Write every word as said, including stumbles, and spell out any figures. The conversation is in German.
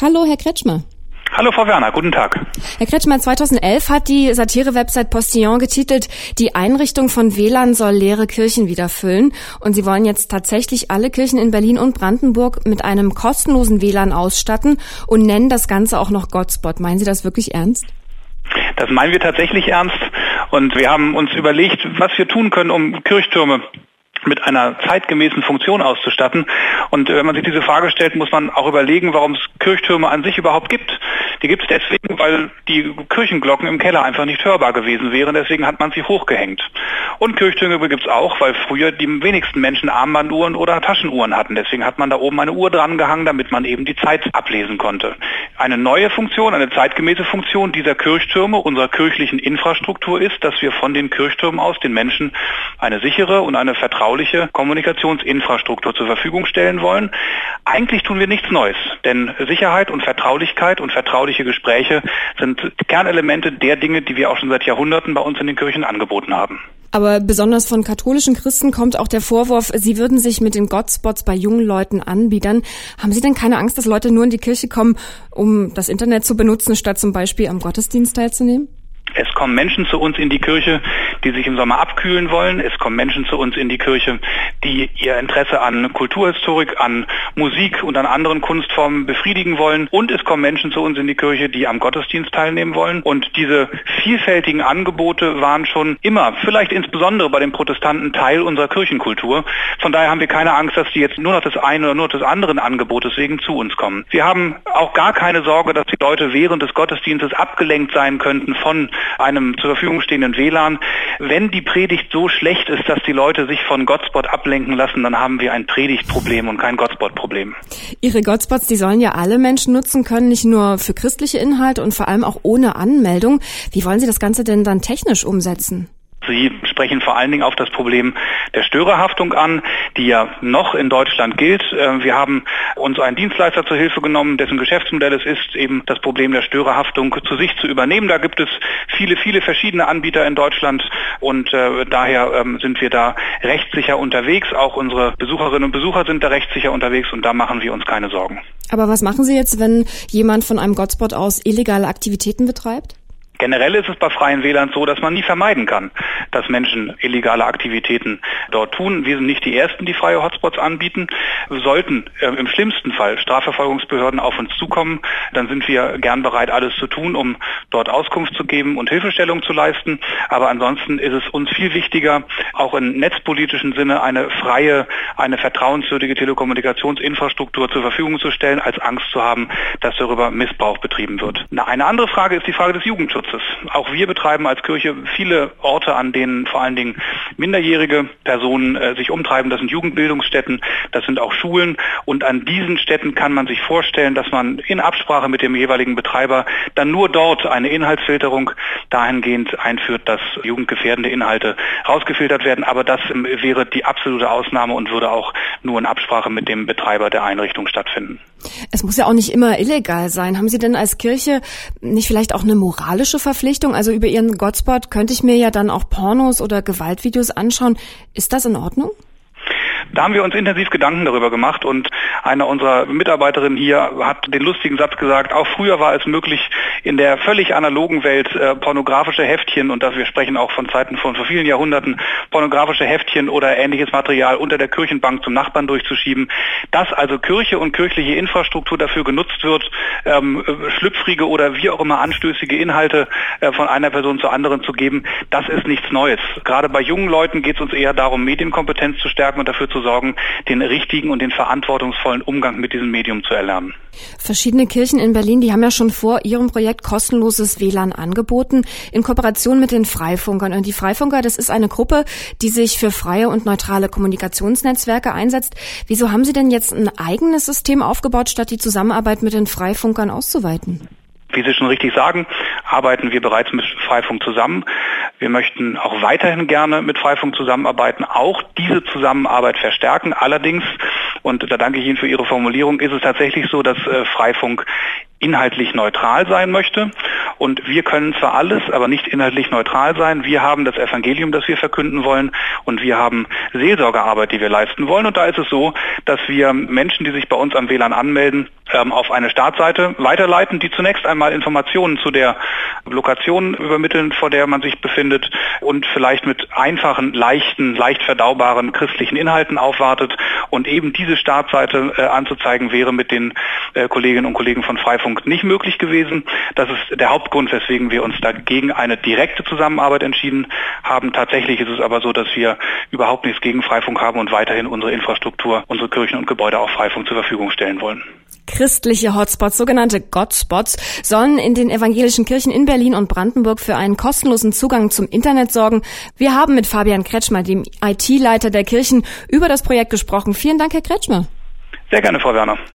Hallo, Herr Kretschmer. Hallo Frau Werner, guten Tag. Herr Kretschmer, zweitausendelf hat die Satire-Website Postillon getitelt, die Einrichtung von W L A N soll leere Kirchen wieder füllen. Und Sie wollen jetzt tatsächlich alle Kirchen in Berlin und Brandenburg mit einem kostenlosen W L A N ausstatten und nennen das Ganze auch noch Gotspot. Meinen Sie das wirklich ernst? Das meinen wir tatsächlich ernst. Und wir haben uns überlegt, was wir tun können, um Kirchtürme mit einer zeitgemäßen Funktion auszustatten. Und wenn man sich diese Frage stellt, muss man auch überlegen, warum es Kirchtürme an sich überhaupt gibt. Die gibt es deswegen, weil die Kirchenglocken im Keller einfach nicht hörbar gewesen wären. Deswegen hat man sie hochgehängt. Und Kirchtürme gibt es auch, weil früher die wenigsten Menschen Armbanduhren oder Taschenuhren hatten. Deswegen hat man da oben eine Uhr dran gehangen, damit man eben die Zeit ablesen konnte. Eine neue Funktion, eine zeitgemäße Funktion dieser Kirchtürme, unserer kirchlichen Infrastruktur ist, dass wir von den Kirchtürmen aus den Menschen eine sichere und eine vertrauliche Kommunikationsinfrastruktur zur Verfügung stellen wollen. Eigentlich tun wir nichts Neues, denn Sicherheit und Vertraulichkeit und vertrauliche Gespräche sind Kernelemente der Dinge, die wir auch schon seit Jahrhunderten bei uns in den Kirchen angeboten haben. Aber besonders von katholischen Christen kommt auch der Vorwurf, sie würden sich mit den Gotspots bei jungen Leuten anbiedern. Haben Sie denn keine Angst, dass Leute nur in die Kirche kommen, um das Internet zu benutzen, statt zum Beispiel am Gottesdienst teilzunehmen? Es kommen Menschen zu uns in die Kirche, die sich im Sommer abkühlen wollen. Es kommen Menschen zu uns in die Kirche, die ihr Interesse an Kulturhistorik, an Musik und an anderen Kunstformen befriedigen wollen. Und es kommen Menschen zu uns in die Kirche, die am Gottesdienst teilnehmen wollen. Und diese vielfältigen Angebote waren schon immer, vielleicht insbesondere bei den Protestanten, Teil unserer Kirchenkultur. Von daher haben wir keine Angst, dass die jetzt nur noch des einen oder nur noch des anderen Angebotes wegen zu uns kommen. Wir haben auch gar keine Sorge, dass die Leute während des Gottesdienstes abgelenkt sein könnten von einem zur Verfügung stehenden W L A N. Wenn die Predigt so schlecht ist, dass die Leute sich von Gotspot ablenken lassen, dann haben wir ein Predigtproblem und kein Gotspot-Problem. Ihre Gotspots, die sollen ja alle Menschen nutzen können, nicht nur für christliche Inhalte und vor allem auch ohne Anmeldung. Wie wollen Sie das Ganze denn dann technisch umsetzen? Sie sprechen vor allen Dingen auf das Problem der Störerhaftung an, die ja noch in Deutschland gilt. Wir haben uns einen Dienstleister zur Hilfe genommen, dessen Geschäftsmodell es ist, eben das Problem der Störerhaftung zu sich zu übernehmen. Da gibt es viele, viele verschiedene Anbieter in Deutschland und äh, daher ähm, sind wir da rechtssicher unterwegs. Auch unsere Besucherinnen und Besucher sind da rechtssicher unterwegs und da machen wir uns keine Sorgen. Aber was machen Sie jetzt, wenn jemand von einem Gotspot aus illegale Aktivitäten betreibt? Generell ist es bei freien W L A Ns so, dass man nie vermeiden kann, dass Menschen illegale Aktivitäten dort tun. Wir sind nicht die Ersten, die freie Hotspots anbieten. Sollten äh, im schlimmsten Fall Strafverfolgungsbehörden auf uns zukommen, dann sind wir gern bereit, alles zu tun, um dort Auskunft zu geben und Hilfestellung zu leisten. Aber ansonsten ist es uns viel wichtiger, auch im netzpolitischen Sinne eine freie, eine vertrauenswürdige Telekommunikationsinfrastruktur zur Verfügung zu stellen, als Angst zu haben, dass darüber Missbrauch betrieben wird. Eine andere Frage ist die Frage des Jugendschutzes. Auch wir betreiben als Kirche viele Orte, an denen vor allen Dingen minderjährige Personen äh, sich umtreiben. Das sind Jugendbildungsstätten, das sind auch Schulen. Und an diesen Städten kann man sich vorstellen, dass man in Absprache mit dem jeweiligen Betreiber dann nur dort eine Inhaltsfilterung dahingehend einführt, dass jugendgefährdende Inhalte rausgefiltert werden. Aber das ähm, wäre die absolute Ausnahme und würde auch nur in Absprache mit dem Betreiber der Einrichtung stattfinden. Es muss ja auch nicht immer illegal sein. Haben Sie denn als Kirche nicht vielleicht auch eine moralische Verpflichtung? Also über Ihren Gotspot könnte ich mir ja dann auch Pornos oder Gewaltvideos anschauen. Ist das in Ordnung? Da haben wir uns intensiv Gedanken darüber gemacht und eine unserer Mitarbeiterinnen hier hat den lustigen Satz gesagt, auch früher war es möglich, in der völlig analogen Welt äh, pornografische Heftchen, und das wir sprechen auch von Zeiten von vor vielen Jahrhunderten, pornografische Heftchen oder ähnliches Material unter der Kirchenbank zum Nachbarn durchzuschieben. Dass also Kirche und kirchliche Infrastruktur dafür genutzt wird, ähm, schlüpfrige oder wie auch immer anstößige Inhalte äh, von einer Person zur anderen zu geben, das ist nichts Neues. Gerade bei jungen Leuten geht es uns eher darum, Medienkompetenz zu stärken und dafür zu sorgen, den richtigen und den verantwortungsvollen Umgang mit diesem Medium zu erlernen. Verschiedene Kirchen in Berlin, die haben ja schon vor ihrem Projekt kostenloses W L A N angeboten, in Kooperation mit den Freifunkern. Und die Freifunker, das ist eine Gruppe, die sich für freie und neutrale Kommunikationsnetzwerke einsetzt. Wieso haben Sie denn jetzt ein eigenes System aufgebaut, statt die Zusammenarbeit mit den Freifunkern auszuweiten? Wie Sie schon richtig sagen, arbeiten wir bereits mit Freifunk zusammen. Wir möchten auch weiterhin gerne mit Freifunk zusammenarbeiten, auch diese Zusammenarbeit verstärken. Allerdings, und da danke ich Ihnen für Ihre Formulierung, ist es tatsächlich so, dass äh, Freifunk inhaltlich neutral sein möchte Und wir können zwar alles, aber nicht inhaltlich neutral sein. Wir haben das Evangelium, das wir verkünden wollen, und wir haben Seelsorgearbeit, die wir leisten wollen. Und da ist es so, dass wir Menschen, die sich bei uns am W L A N anmelden, auf eine Startseite weiterleiten, die zunächst einmal Informationen zu der Lokation übermitteln, vor der man sich befindet, und vielleicht mit einfachen, leichten, leicht verdaubaren christlichen Inhalten aufwartet. Und eben diese Startseite äh, anzuzeigen, wäre mit den äh, Kolleginnen und Kollegen von Freifunk nicht möglich gewesen. Das ist der Hauptgrund, weswegen wir uns dagegen eine direkte Zusammenarbeit entschieden haben. Tatsächlich ist es aber so, dass wir überhaupt nichts gegen Freifunk haben und weiterhin unsere Infrastruktur, unsere Kirchen und Gebäude auch Freifunk zur Verfügung stellen wollen. Christliche Hotspots, sogenannte Gotspots, sollen in den evangelischen Kirchen in Berlin und Brandenburg für einen kostenlosen Zugang zum Internet sorgen. Wir haben mit Fabian Kretschmer, dem I T-Leiter der Kirchen, über das Projekt gesprochen. Vielen Dank, Herr Kretschmer. Sehr gerne, Frau Werner.